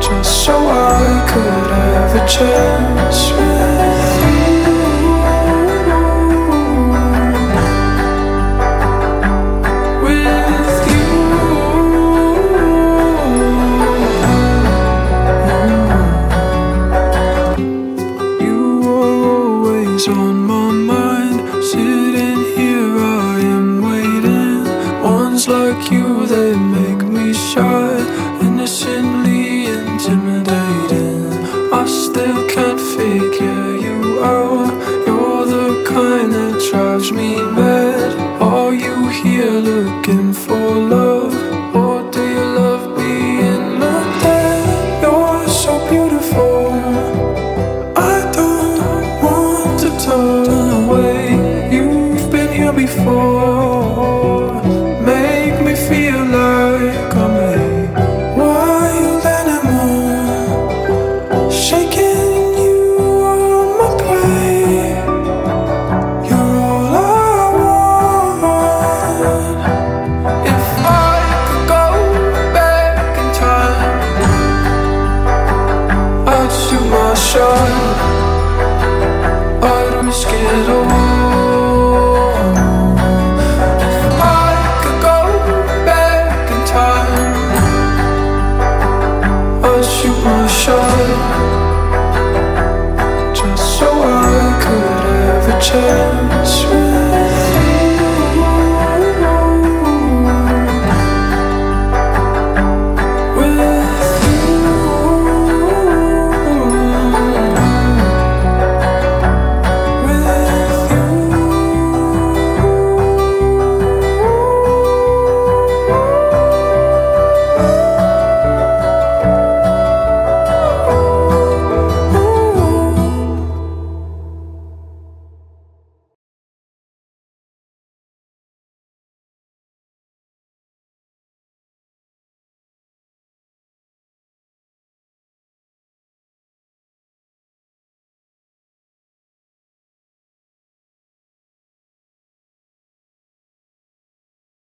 just so I could have a chance with you. On my mind, sitting here I am waiting. Ones like you, they make me shy, innocently intimidating. I still can't figure you out. You're the kind that drives me mad. Are you here looking for love, or do you love being looked at? You're so beautiful, turn away. You've been here before. Make me feel like I'm a wild animal, shaking you on my prey. You're all I want. If I could go back in time, I'd shoot my shot. I'd risk it all. If I could go back in time, I'd shoot my shot, just so I could have a chance.